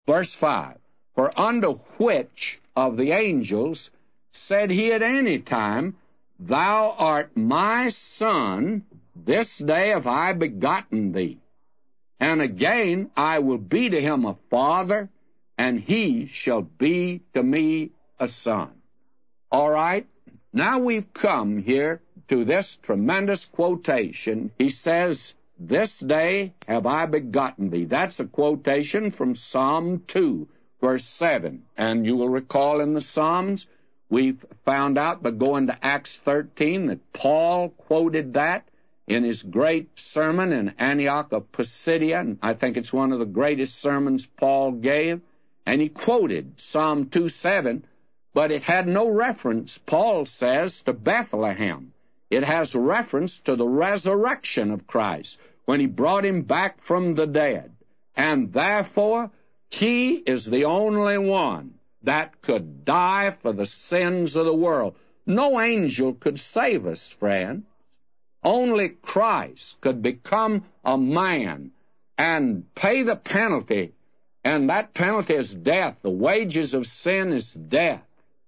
Verse 5, for unto which of the angels said he at any time, Thou art my son, this day have I begotten thee. And again, I will be to him a father, and he shall be to me a son. All right, now we've come here to this tremendous quotation. He says, This day have I begotten thee. That's a quotation from Psalm 2, verse 7. And you will recall in the Psalms, we've found out by going to Acts 13 that Paul quoted that in his great sermon in Antioch of Pisidia. And I think it's one of the greatest sermons Paul gave. And he quoted Psalm 2:7, but it had no reference, Paul says, to Bethlehem. It has reference to the resurrection of Christ, when he brought him back from the dead. And therefore, he is the only one that could die for the sins of the world. No angel could save us, friend. Only Christ could become a man and pay the penalty, and that penalty is death. The wages of sin is death.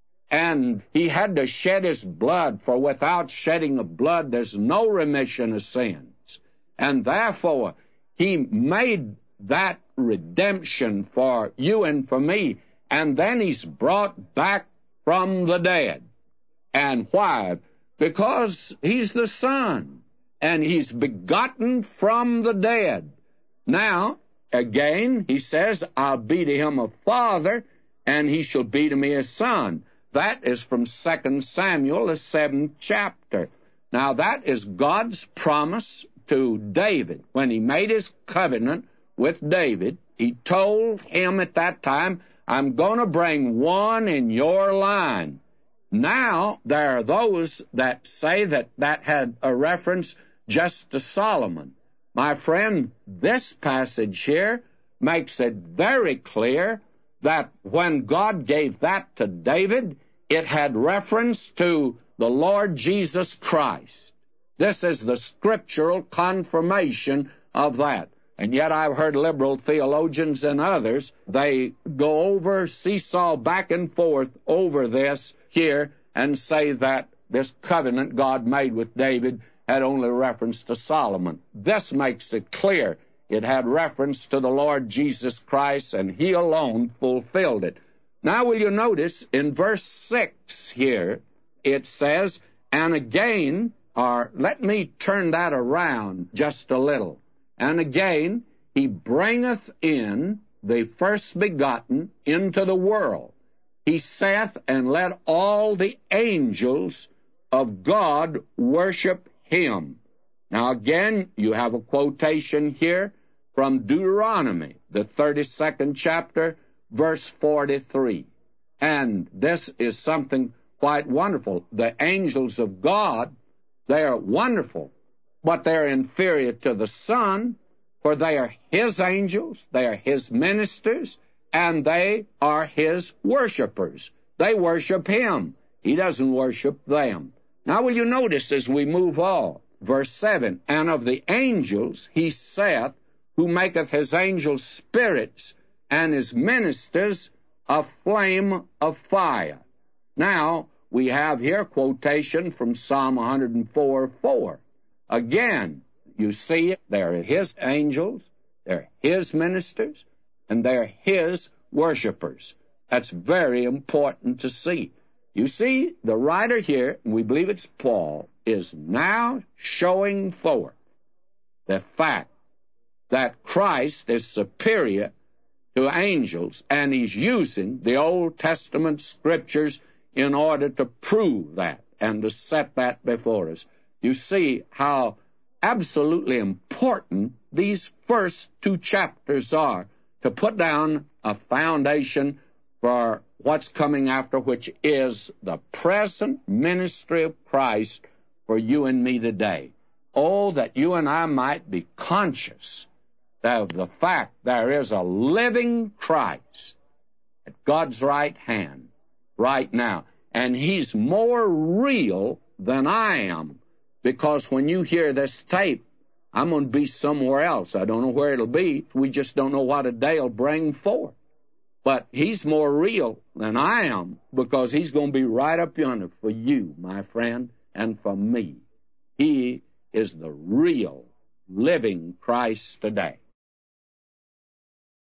And he had to shed his blood, for without shedding of blood, there's no remission of sins. And therefore, he made that redemption for you and for me, and then he's brought back from the dead. And why? Because he's the Son, and he's begotten from the dead. Now, again, he says, I'll be to him a father, and he shall be to me a son. That is from 2 Samuel, the 7th chapter. Now, that is God's promise to David. When he made his covenant with David, he told him at that time, I'm going to bring one in your line. Now, there are those that say that that had a reference just to Solomon. My friend, this passage here makes it very clear that when God gave that to David, it had reference to the Lord Jesus Christ. This is the scriptural confirmation of that. And yet I've heard liberal theologians and others, they go seesaw back and forth over this here and say that this covenant God made with David had only reference to Solomon. This makes it clear. It had reference to the Lord Jesus Christ, and he alone fulfilled it. Now, will you notice in verse 6 here, it says, and again, or let me turn that around just a little. And again, he bringeth in the first begotten into the world. He saith, and let all the angels of God worship him. Now again, you have a quotation here from Deuteronomy, the 32nd chapter, verse 43. And this is something quite wonderful. The angels of God, they are wonderful, but they're inferior to the Son, for they are his angels, they are his ministers, and they are his worshipers. They worship him. He doesn't worship them. Now will you notice as we move on, verse 7, and of the angels he saith, who maketh his angels spirits, and his ministers a flame of fire. Now, we have here quotation from Psalm 104:4. Again, you see, they're his angels, they're his ministers, and they're his worshipers. That's very important to see. You see, the writer here, and we believe it's Paul, is now showing forth the fact that Christ is superior to angels, and he's using the Old Testament scriptures in order to prove that and to set that before us. You see how absolutely important these first two chapters are to put down a foundation for what's coming after, which is the present ministry of Christ for you and me today. Oh, that you and I might be conscious of the fact there is a living Christ at God's right hand right now. And he's more real than I am, because when you hear this tape, I'm going to be somewhere else. I don't know where it'll be. We just don't know what a day will bring forth. But he's more real than I am, because he's going to be right up yonder for you, my friend, and for me. He is the real, living Christ today.